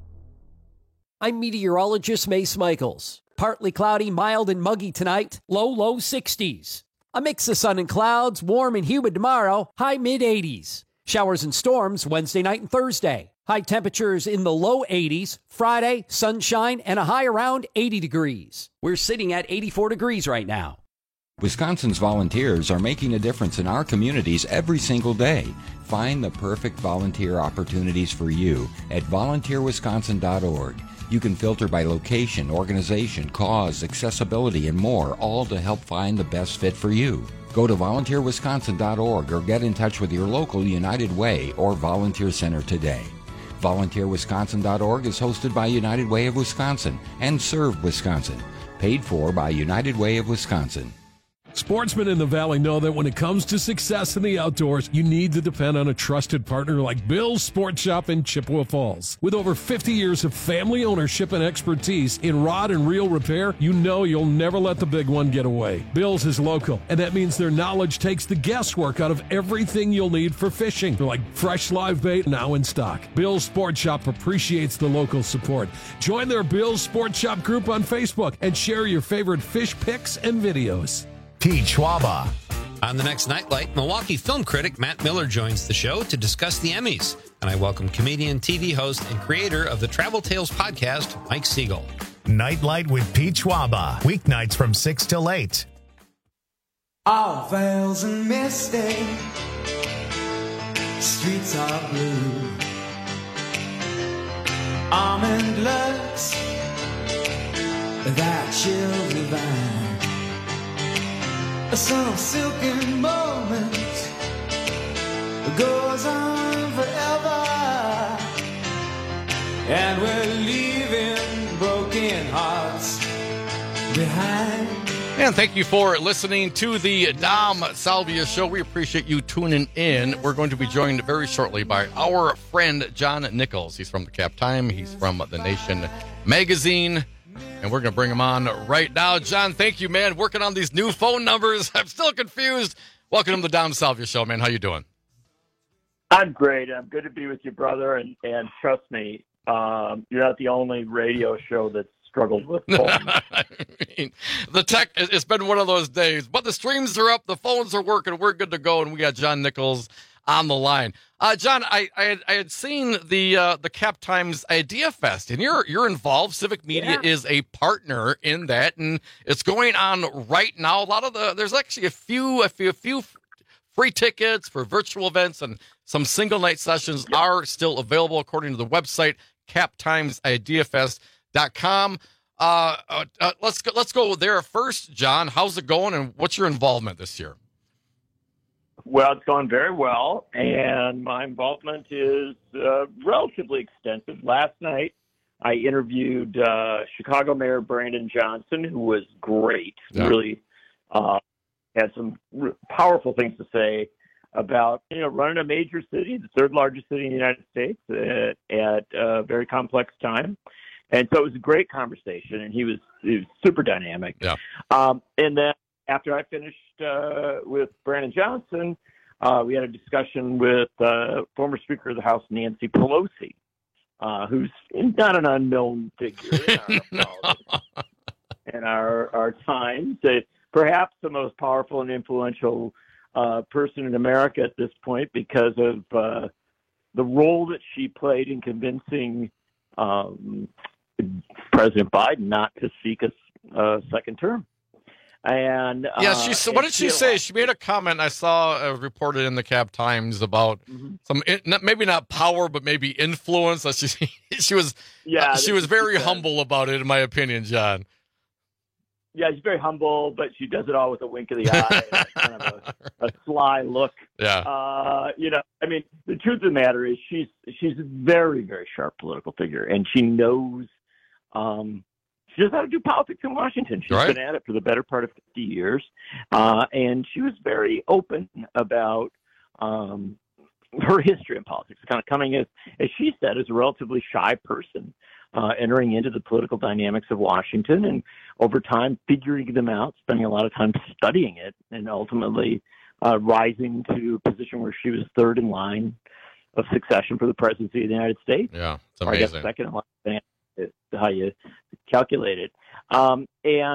I'm meteorologist Mace Michaels. Partly cloudy, mild, and muggy tonight. Low 60s. A mix of sun and clouds, warm and humid tomorrow. High mid-80s. Showers and storms Wednesday night and Thursday. High temperatures in the low 80s. Friday, sunshine, and a high around 80 degrees. We're sitting at 84 degrees right now. Wisconsin's volunteers are making a difference in our communities every single day. Find the perfect volunteer opportunities for you at volunteerwisconsin.org. You can filter by location, organization, cause, accessibility, and more, all to help find the best fit for you. Go to volunteerwisconsin.org or get in touch with your local United Way or Volunteer Center today. VolunteerWisconsin.org is hosted by United Way of Wisconsin and Serve Wisconsin, paid for by United Way of Wisconsin. Sportsmen in the Valley know that when it comes to success in the outdoors, you need to depend on a trusted partner like Bill's Sport Shop in Chippewa Falls. With over 50 years of family ownership and expertise in rod and reel repair, you know you'll never let the big one get away. Bill's is local, and that means their knowledge takes the guesswork out of everything you'll need for fishing, like fresh live bait now in stock. Bill's Sport Shop appreciates the local support. Join their Bill's Sport Shop group on Facebook and share your favorite fish pics and videos. Pete Schwaba. On the next Nightlight, Milwaukee film critic Matt Miller joins the show to discuss the Emmys. And I welcome comedian, TV host, and creator of the Travel Tales podcast, Mike Siegel. Nightlight with Pete Schwaba. Weeknights from 6 till 8. All veils and misty, streets are blue. Almond looks, that chill divine. Some silken moment goes on forever, and we're leaving broken hearts behind. And thank you for listening to the Dom Salvia Show. We appreciate you tuning in. We're going to be joined very shortly by our friend John Nichols. He's from the Cap Time. He's from The Nation magazine. And we're going to bring him on right now. John, thank you, man. Working on these new phone numbers. I'm still confused. Welcome to the Dom Salvia Show, man. How you doing? I'm great. I'm good to be with you, brother. And trust me, you're not the only radio show that's struggled with phones. I mean, the tech, it's been one of those days, but the streams are up, the phones are working, we're good to go, and we got John Nichols on the line. John, I had seen the Cap Times Idea Fest, and you're involved. Civic Media is a partner in that, and it's going on right now. There's actually a few free tickets for virtual events, and some single night sessions are still available according to the website captimesideafest.com. Let's go there first, John. How's it going, and what's your involvement this year? Well, it's gone very well, and my involvement is relatively extensive. Last night, I interviewed Chicago Mayor Brandon Johnson, who was great. Yeah. Really had some powerful things to say about running a major city, the third largest city in the United States, at a very complex time. And so it was a great conversation, and he was super dynamic. Yeah. And then after I finished with Brandon Johnson, we had a discussion with former Speaker of the House, Nancy Pelosi, who's not an unknown figure in our times. Perhaps the most powerful and influential person in America at this point because of the role that she played in convincing President Biden not to seek a second term. And what did she say? She made a comment I saw reported in the Cap Times about some maybe not power, but maybe influence. She was very humble about it, in my opinion, John. Yeah, she's very humble, but she does it all with a wink of the eye, and kind of a sly look. Yeah. I mean, the truth of the matter is she's a very, very sharp political figure, and she knows she knows how to do politics in Washington. She's been at it for the better part of 50 years, and she was very open about her history in politics, kind of coming as she said, as a relatively shy person. Entering into the political dynamics of Washington and over time figuring them out, spending a lot of time studying it, and ultimately rising to a position where she was third in line of succession for the presidency of the United States. Yeah, it's amazing. Or I guess second in line, how you calculate it. And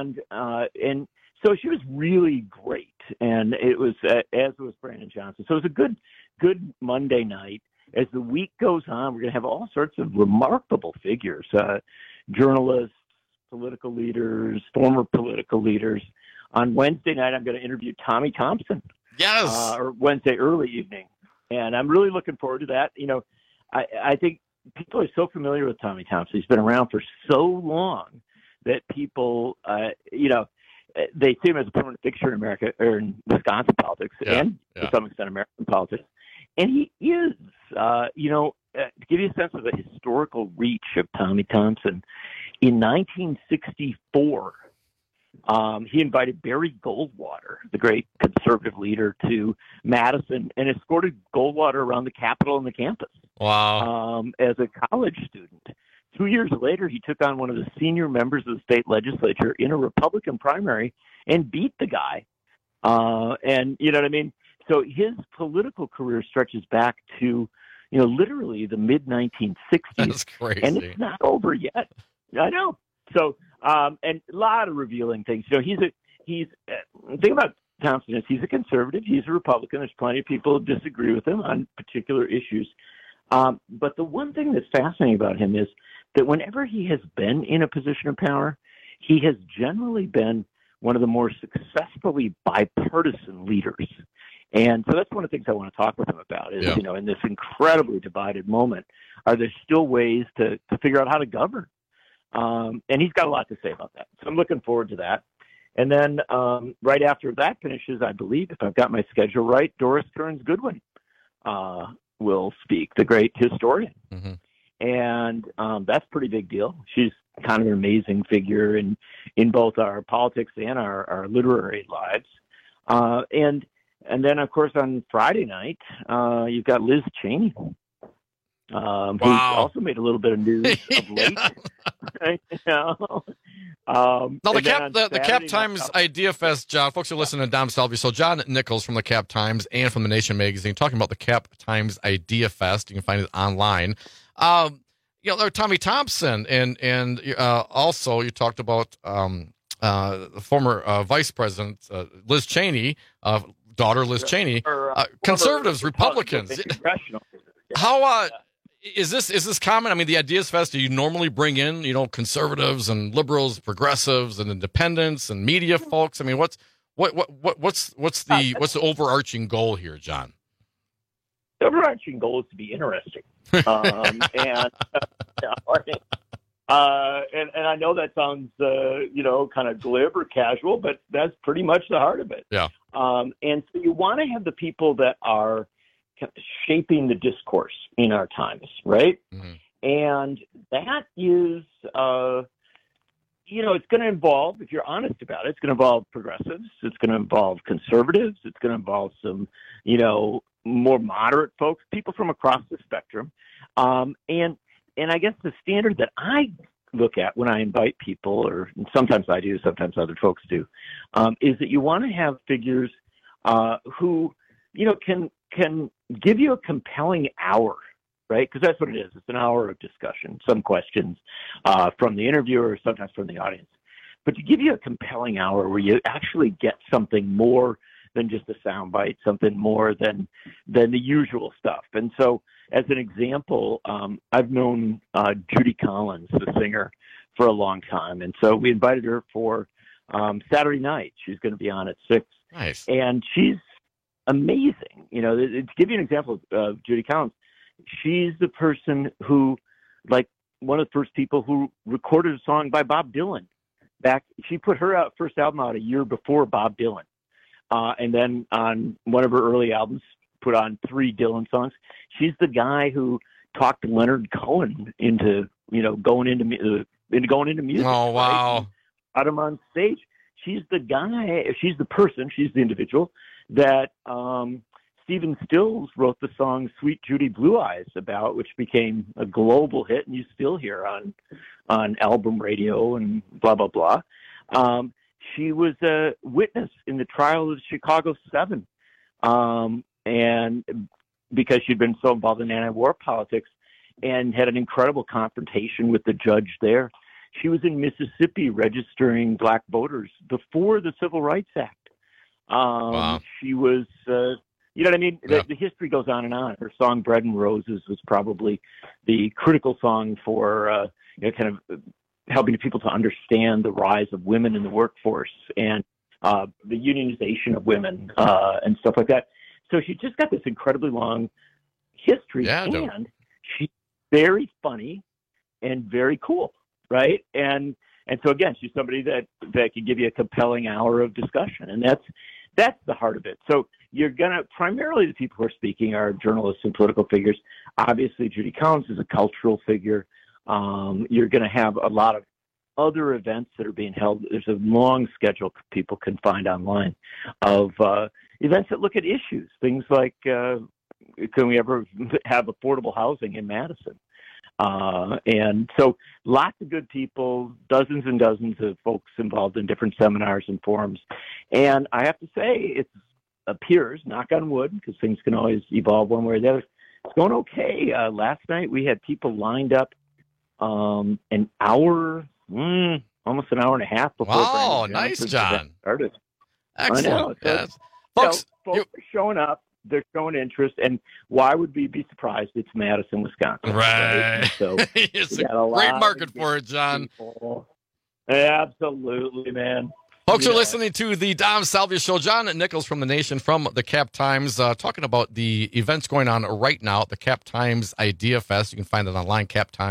so she was really great, and it was as was Brandon Johnson. So it was a good Monday night. As the week goes on, we're going to have all sorts of remarkable figures, journalists, political leaders, former political leaders. On Wednesday night, I'm going to interview Tommy Thompson. Yes. Or Wednesday early evening. And I'm really looking forward to that. I think people are so familiar with Tommy Thompson. He's been around for so long that people, they see him as a permanent fixture in America, or in Wisconsin politics, and to some extent American politics. And he is, to give you a sense of the historical reach of Tommy Thompson, in 1964, he invited Barry Goldwater, the great conservative leader, to Madison and escorted Goldwater around the Capitol and the campus. Wow. As a college student. 2 years later, he took on one of the senior members of the state legislature in a Republican primary and beat the guy. And you know what I mean? So his political career stretches back to, literally the mid-1960s. That's crazy. And it's not over yet. I know. So, and a lot of revealing things. The thing about Thompson is he's a conservative. He's a Republican. There's plenty of people who disagree with him on particular issues. But the one thing that's fascinating about him is that whenever he has been in a position of power, he has generally been one of the more successfully bipartisan leaders. And so that's one of the things I want to talk with him about is, you know, in this incredibly divided moment, are there still ways to figure out how to govern? And he's got a lot to say about that. So I'm looking forward to that. And then right after that finishes, I believe, if I've got my schedule right, Doris Kearns Goodwin will speak, the great historian. Mm-hmm. And that's a pretty big deal. She's kind of an amazing figure in both our politics and our literary lives. And then, of course, on Friday night, you've got Liz Cheney, who's also made a little bit of news of late. You know? Now, the Cap Times Idea Fest, John, folks are listening to Dom Salvi. So John Nichols from the Cap Times and from the Nation magazine talking about the Cap Times Idea Fest. You can find it online. You know, Tommy Thompson and also you talked about the former Vice President Liz Cheney, daughter Liz Cheney, conservatives, Republicans. How is this common? I mean, the Ideas Fest. Do you normally bring in, you know, conservatives and liberals, progressives and independents and media folks? I mean, what's the overarching goal here, John? The overarching goal is to be interesting, and I know that sounds you know, kind of glib or casual, but that's pretty much the heart of it. Yeah. And so you want to have the people that are shaping the discourse in our times, right? Mm-hmm. And that is, you know, it's going to involve, if you're honest about it, it's going to involve progressives, it's going to involve conservatives, it's going to involve some, you know, more moderate folks, people from across the spectrum. And I guess the standard that I look at when I invite people, or sometimes I do, sometimes other folks do, is that you want to have figures who, you know, can give you a compelling hour, right? Because that's what it is. It's an hour of discussion, some questions from the interviewer, sometimes from the audience. But to give you a compelling hour where you actually get something more than just a soundbite, something more than the usual stuff. And so, as an example, I've known Judy Collins, the singer, for a long time. And so we invited her for Saturday night. She's going to be on at 6. Nice. And she's amazing. You know, to give you an example of Judy Collins, she's the person who, like, one of the first people who recorded a song by Bob Dylan. She put her first album out a year before Bob Dylan. And then on one of her early albums, put on 3 Dylan songs. She's the guy who talked Leonard Cohen into, you know, going into music. Oh, wow. Right? Out him on stage. She's the guy, she's the person, she's the individual that Stephen Stills wrote the song Sweet Judy Blue Eyes about, which became a global hit, and you still hear on album radio and blah, blah, blah. She was a witness in the trial of the Chicago 7. And because she'd been so involved in anti-war politics and had an incredible confrontation with the judge there. She was in Mississippi registering black voters before the Civil Rights Act. Wow. She was, you know what I mean? Yeah. The history goes on and on. Her song Bread and Roses was probably the critical song for, you know, kind of helping people to understand the rise of women in the workforce and the unionization of women and stuff like that. So she just got this incredibly long history, and she's very funny and very cool, right? And so again, she's somebody that can give you a compelling hour of discussion, and that's the heart of it. So you're gonna primarily the people who are speaking are journalists and political figures. Obviously, Judy Collins is a cultural figure. You're gonna have a lot of other events that are being held. There's a long schedule people can find online of events that look at issues, things like can we ever have affordable housing in Madison? And so lots of good people, dozens and dozens of folks involved in different seminars and forums. And I have to say, it appears, knock on wood, because things can always evolve one way or the other, it's going okay. Last night we had people lined up an hour, almost an hour and a half before. Wow, nice, John. Started. Excellent. Yes. Folks are showing up. They're showing interest, and why would we be surprised? It's Madison, Wisconsin. Right. So it's a great market for it, John. People. Absolutely, man. Folks are listening to the Dom Salvia Show. John Nichols from The Nation, from the Cap Times, talking about the events going on right now at the Cap Times Idea Fest. You can find it online,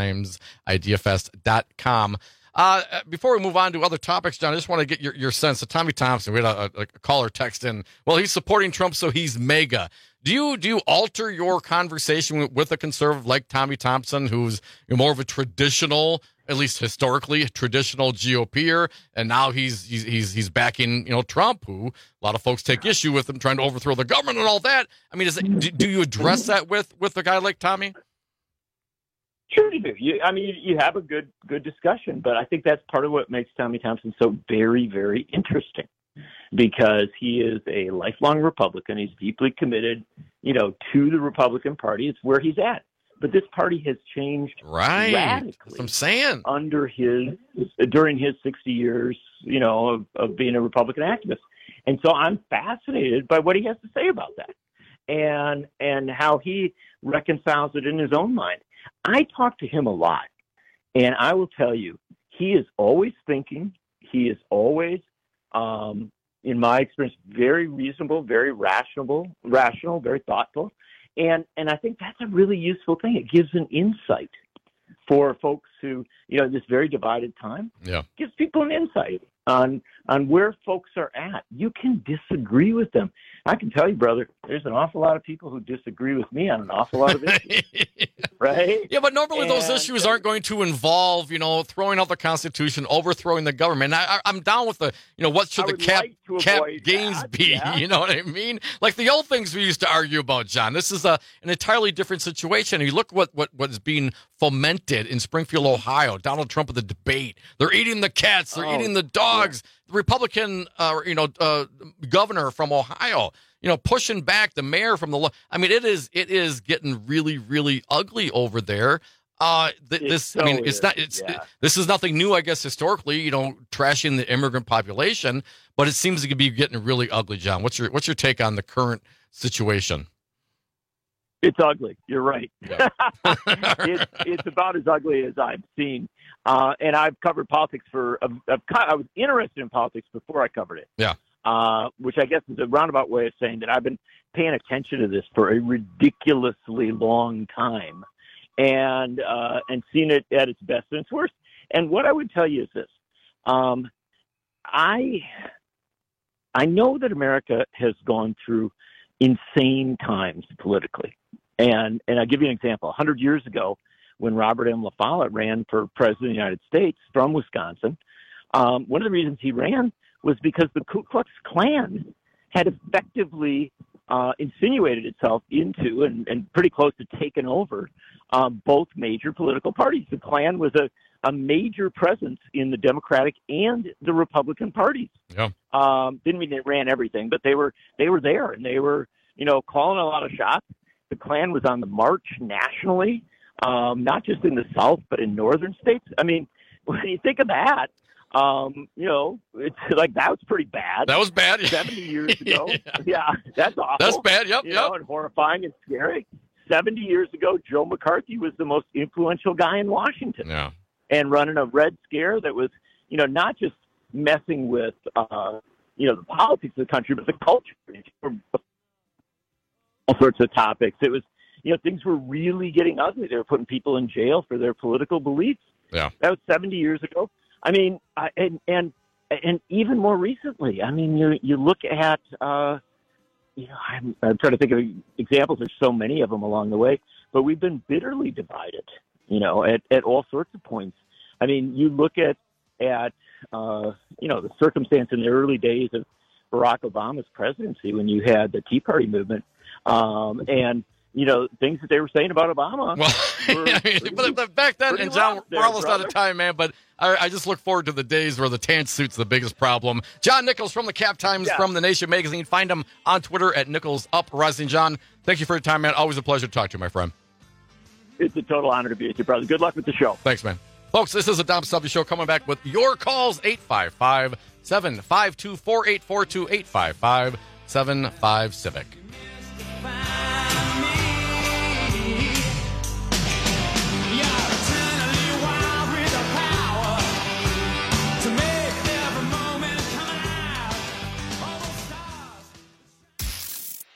captimesideafest.com. Before we move on to other topics, John, I just want to get your sense of Tommy Thompson. We had a caller text in. Well, he's supporting Trump, so he's MAGA. Do you alter your conversation with a conservative like Tommy Thompson, who's more of a traditional, at least historically, traditional GOPer, and now he's backing Trump, who a lot of folks take issue with him trying to overthrow the government and all that? I mean, do you address that with a guy like Tommy? Sure you do. You have a good discussion, but I think that's part of what makes Tommy Thompson so very, very interesting, because he is a lifelong Republican. He's deeply committed, to the Republican Party. It's where he's at. But this party has changed radically. That's what I'm saying. During his 60 years, of being a Republican activist. And so I'm fascinated by what he has to say about that and how he reconciles it in his own mind. I talk to him a lot, and I will tell you, he is always thinking. He is always, in my experience, very reasonable, very rational, very thoughtful. And I think that's a really useful thing. It gives an insight for folks who, this very divided time. Yeah. Gives people an insight on where folks are at. You can disagree with them. I can tell you, brother, there's an awful lot of people who disagree with me on an awful lot of issues. Right? Yeah, but normally those issues aren't going to involve, throwing out the Constitution, overthrowing the government. I'm down with the, what should the cap gains be? Yeah. You know what I mean? Like the old things we used to argue about, John. This is an entirely different situation. You look what is being fomented in Springfield, Ohio. Donald Trump at the debate. They're eating the cats. They're eating the dogs. Yeah. The Republican, governor from Ohio, pushing back the mayor from the. I mean, it is getting really, really ugly over there. This is nothing new, I guess, historically. Trashing the immigrant population, but it seems to be getting really ugly. John, what's your take on the current situation? It's ugly. You're right. Yeah. It's about as ugly as I've seen. And I've covered politics I was interested in politics before I covered it. Yeah. Which I guess is a roundabout way of saying that I've been paying attention to this for a ridiculously long time, and seen it at its best and its worst. And what I would tell you is this: I know that America has gone through insane times politically, and I'll give you an example. 100 years ago, when Robert M. La Follette ran for president of the United States from Wisconsin, one of the reasons he ran was because the Ku Klux Klan had effectively insinuated itself into and pretty close to taken over both major political parties. The Klan was a major presence in the Democratic and the Republican parties. Yeah. Didn't mean they ran everything, but they were there, and they were, calling a lot of shots. The Klan was on the march nationally, not just in the South, but in northern states. I mean, when you think of that, it's like that was pretty bad. That was bad. 70 years ago. Yeah, that's awful. That's bad. Yep. And horrifying and scary. 70 years ago, Joe McCarthy was the most influential guy in Washington. Yeah. And running a Red Scare that was, not just messing with, the politics of the country, but the culture. All sorts of topics. It was, things were really getting ugly. They were putting people in jail for their political beliefs. Yeah. That was 70 years ago. I mean, and even more recently, I mean, you look at, I'm trying to think of examples. There's so many of them along the way, but we've been bitterly divided, at all sorts of points. I mean, you look at the circumstance in the early days of Barack Obama's presidency when you had the Tea Party movement, and things that they were saying about Obama. Well, but back then, and John, we're almost out of time, man, but I just look forward to the days where the tan suit's the biggest problem. John Nichols from the Cap Times, from The Nation magazine. Find him on Twitter at Nichols Uprising. John, thank you for your time, man. Always a pleasure to talk to you, my friend. It's a total honor to be with you, brother. Good luck with the show. Thanks, man. Folks, this is the Dom Salvia Show, coming back with your calls, 855-752-4842, 855-75-CIVIC.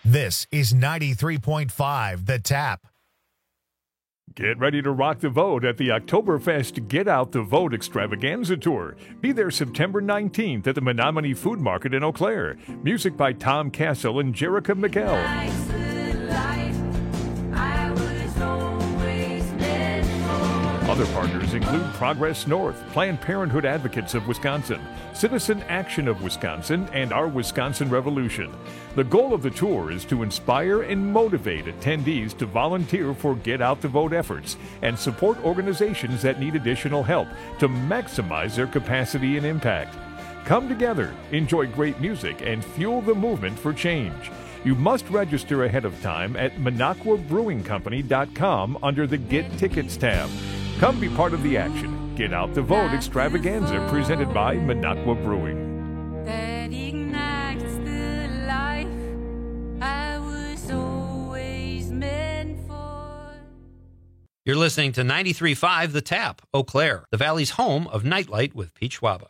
This is 93.5 The Tap. Get ready to rock the vote at the Oktoberfest Get Out the Vote Extravaganza Tour. Be there September 19th at the Menominee Food Market in Eau Claire. Music by Tom Castle and Jerica Miguel. Other partners include Progress North, Planned Parenthood Advocates of Wisconsin, Citizen Action of Wisconsin, and Our Wisconsin Revolution. The goal of the tour is to inspire and motivate attendees to volunteer for Get Out the Vote efforts and support organizations that need additional help to maximize their capacity and impact. Come together, enjoy great music, and fuel the movement for change. You must register ahead of time at MinocquaBrewingCompany.com under the Get Tickets tab. Come be part of the action. Get Out the Vote Extravaganza presented by Minocqua Brewing. That ignites the life I was always meant for. You're listening to 93.5 The Tap, Eau Claire, the Valley's home of Nightlight with Pete Schwaba.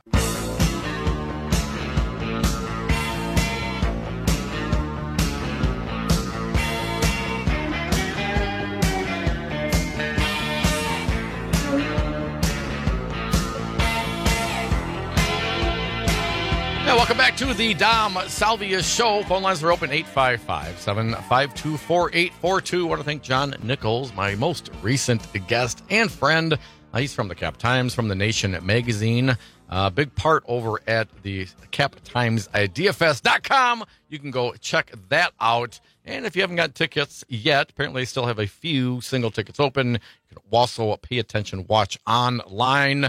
Welcome back to the Dom Salvia Show. Phone lines are open 855-752-4842. I want to thank John Nichols, my most recent guest and friend. He's from the Cap Times, from the Nation magazine. Big part over at the Cap Times IdeaFest.com. You can go check that out. And if you haven't got tickets yet, apparently they still have a few single tickets open. You can also pay attention, watch online.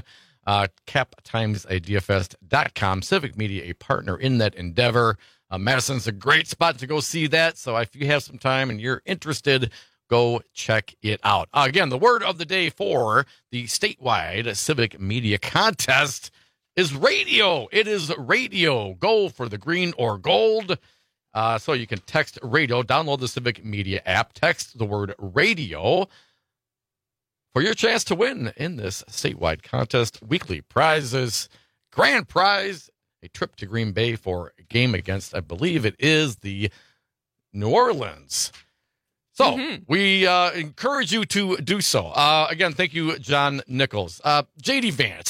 CapTimesIdeaFest.com. Civic Media, a partner in that endeavor. Madison's a great spot to go see that. So if you have some time and you're interested, go check it out. Again, the word of the day for the statewide Civic Media Contest is radio. It is radio. Go for the green or gold. So you can text radio, download the Civic Media app, text the word radio for your chance to win in this statewide contest. Weekly prizes, grand prize, a trip to Green Bay for a game against, I believe it is the New Orleans. So we encourage you to do so. Again, thank you, John Nichols. JD Vance,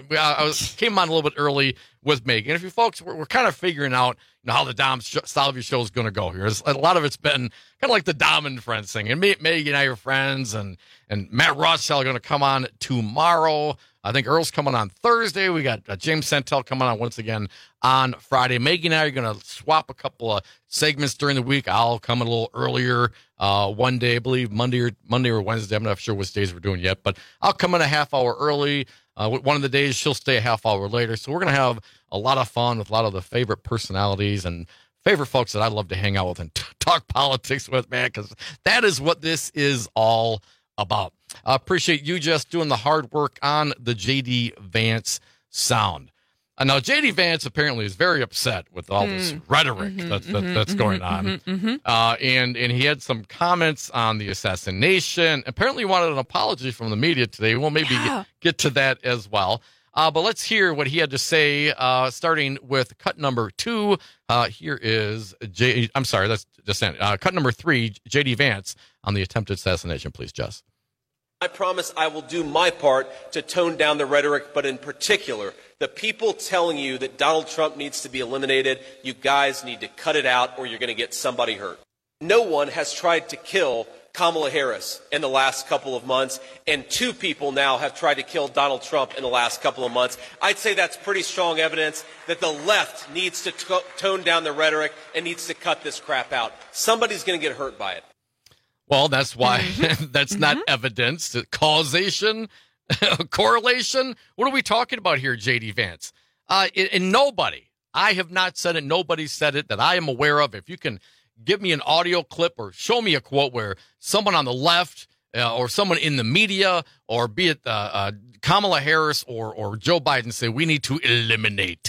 came on a little bit early with Megan. If you folks, we're kind of figuring out how the Dom Salvia Show is going to go here. A lot of it's been kind of like the Dom and Friends thing. And Megan and I are friends, and Matt Rothschild are going to come on tomorrow. I think Earl's coming on Thursday. We got James Santel coming on once again on Friday. Megan and I are going to swap a couple of segments during the week. I'll come a little earlier one day, I believe Monday or Wednesday. I'm not sure which days we're doing yet, but I'll come in a half hour early. One of the days she'll stay a half hour later. So we're going to have a lot of fun with a lot of the favorite personalities and favorite folks that I love to hang out with and talk politics with, man, because that is what this is all about. I appreciate you just doing the hard work on the JD Vance sound. Now, JD Vance apparently is very upset with all this rhetoric that's going on. And he had some comments on the assassination. Apparently he wanted an apology from the media today. We'll maybe get to that as well. But let's hear what he had to say, starting with cut number 2. Here is that's just cut number 3, JD Vance on the attempted assassination. Please, Jess. I promise I will do my part to tone down the rhetoric, but in particular, the people telling you that Donald Trump needs to be eliminated, you guys need to cut it out or you're going to get somebody hurt. No one has tried to kill Kamala Harris in the last couple of months, and 2 people now have tried to kill Donald Trump in the last couple of months. I'd say that's pretty strong evidence that the left needs to tone down the rhetoric and needs to cut this crap out. Somebody's going to get hurt by it. Well, that's why that's not evidence. Causation, correlation. What are we talking about here, JD Vance? And nobody, I have not said it. Nobody said it that I am aware of. If you can give me an audio clip or show me a quote where someone on the left or someone in the media, or be it Kamala Harris or Joe Biden, say we need to eliminate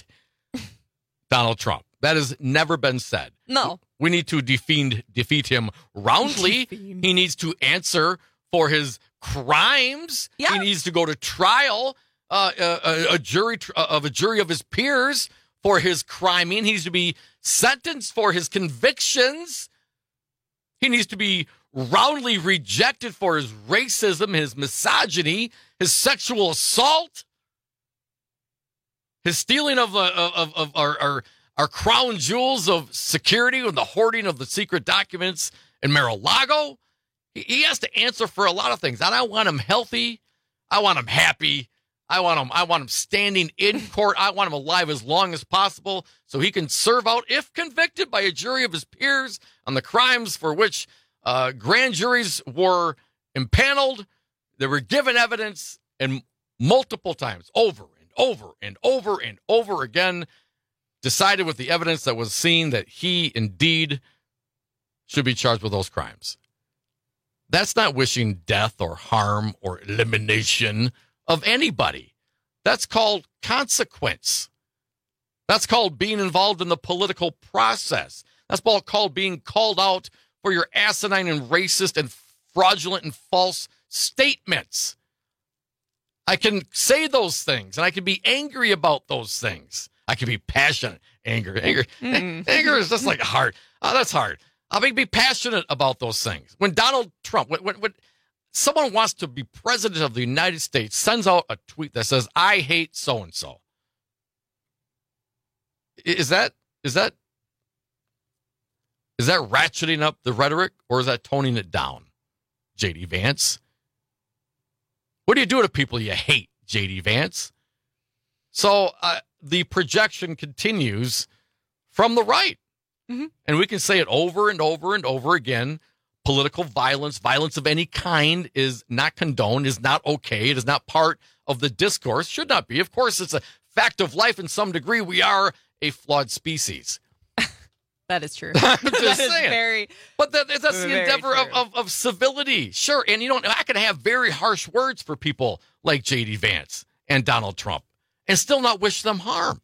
Donald Trump. That has never been said. No. We need to defeat him roundly. He needs to answer for his crimes. Yeah. He needs to go to trial, a jury of his peers for his crime. He needs to be sentenced for his convictions. He needs to be roundly rejected for his racism, his misogyny, his sexual assault, his stealing of our crown jewels of security and the hoarding of the secret documents in Mar-a-Lago. He has to answer for a lot of things. And I want him healthy. I want him happy. I want him standing in court. I want him alive as long as possible so he can serve out, if convicted by a jury of his peers, on the crimes for which grand juries were impaneled. They were given evidence, and multiple times, over and over and over and over again, decided with the evidence that was seen that he indeed should be charged with those crimes. That's not wishing death or harm or elimination of anybody. That's called consequence. That's called being involved in the political process. That's called being called out for your asinine and racist and fraudulent and false statements. I can say those things, and I can be angry about those things. I can be passionate. Anger is just like hard. Oh, that's hard. I can be passionate about those things. When Donald Trump, when someone wants to be president of the United States, sends out a tweet that says, "I hate so-and-so." Is that ratcheting up the rhetoric, or is that toning it down, J.D. Vance? What do you do to people you hate, J.D. Vance? So the projection continues from the right. Mm-hmm. And we can say it over and over and over again. Political violence, violence of any kind, is not condoned, is not okay. It is not part of the discourse. Should not be. Of course, it's a fact of life in some degree. We are a flawed species. That is true. I'm just that saying. Is very, but that's the endeavor of civility. Sure. And I can have very harsh words for people like J.D. Vance and Donald Trump and still not wish them harm.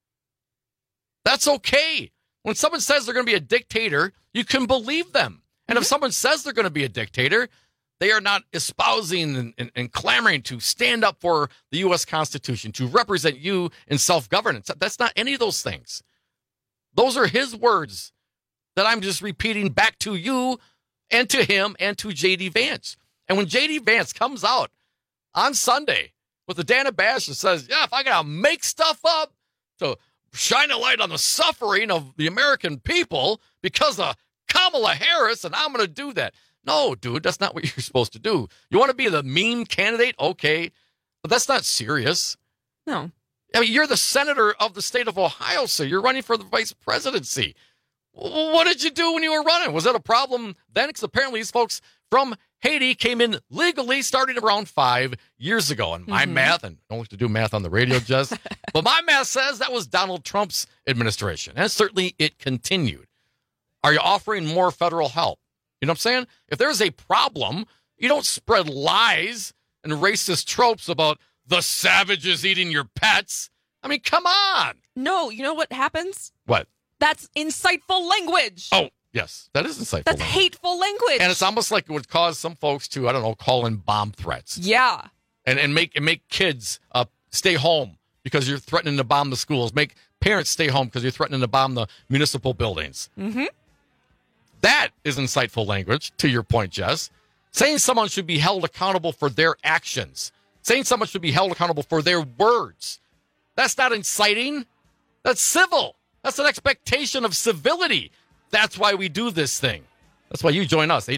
That's okay. When someone says they're going to be a dictator, you can believe them. And if someone says they're going to be a dictator, they are not espousing and clamoring to stand up for the U.S. Constitution, to represent you in self-governance. That's not any of those things. Those are his words that I'm just repeating back to you and to him and to J.D. Vance. And when J.D. Vance comes out on Sunday with the Dana Bash and says, yeah, if I got to make stuff up to shine a light on the suffering of the American people because of Kamala Harris, and I'm going to do that. No, dude, that's not what you're supposed to do. You want to be the meme candidate? Okay. But that's not serious. No. I mean, you're the senator of the state of Ohio, so you're running for the vice presidency. What did you do when you were running? Was that a problem then? Because apparently these folks from Haiti came in legally starting around 5 years ago. And my math, and I don't like to do math on the radio, Jess, but my math says that was Donald Trump's administration. And certainly it continued. Are you offering more federal help? You know what I'm saying? If there's a problem, you don't spread lies and racist tropes about the savages eating your pets. I mean, come on. No, you know what happens? What? That's insightful language. Oh, yes, that is insightful. That's hateful language. And it's almost like it would cause some folks to, I don't know, call in bomb threats. Yeah. And make kids stay home because you're threatening to bomb the schools. Make parents stay home because you're threatening to bomb the municipal buildings. Mm-hmm. That is insightful language, to your point, Jess. Saying someone should be held accountable for their actions. Saying someone should be held accountable for their words. That's not inciting. That's civil. That's an expectation of civility. That's why we do this thing. That's why you join us,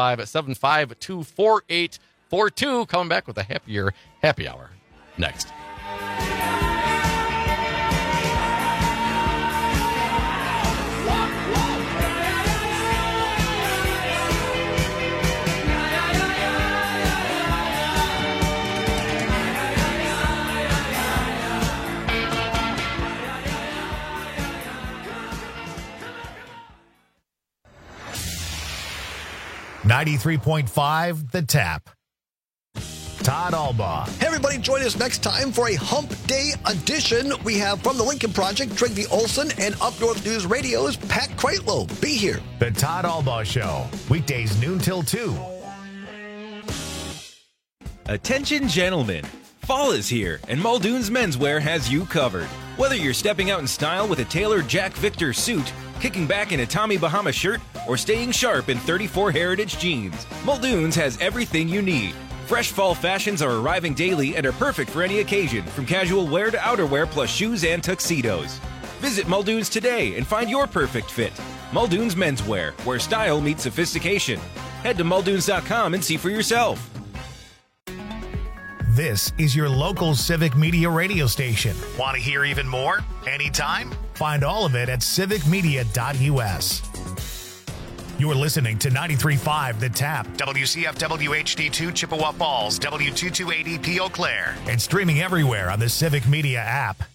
855-752-4842. Coming back with a happier happy hour next. .5 The Tap. Todd Albaugh. Hey, everybody, join us next time for a Hump Day edition. We have from the Lincoln Project, Trygve Olson, and Up North News Radio's Pat Kreitlow. Be here. The Todd Albaugh Show. Weekdays noon till 2. Attention, gentlemen. Fall is here, and Muldoon's Menswear has you covered. Whether you're stepping out in style with a tailored Jack Victor suit, kicking back in a Tommy Bahama shirt, or staying sharp in 34 Heritage jeans, Muldoon's has everything you need. Fresh fall fashions are arriving daily and are perfect for any occasion, from casual wear to outerwear plus shoes and tuxedos. Visit Muldoon's today and find your perfect fit. Muldoon's Menswear, where style meets sophistication. Head to muldoons.com and see for yourself. This is your local Civic Media radio station. Want to hear even more? Anytime? Find all of it at civicmedia.us. You're listening to 93.5 The Tap, WCFW HD2 Chippewa Falls, W228EP Eau Claire, and streaming everywhere on the Civic Media app.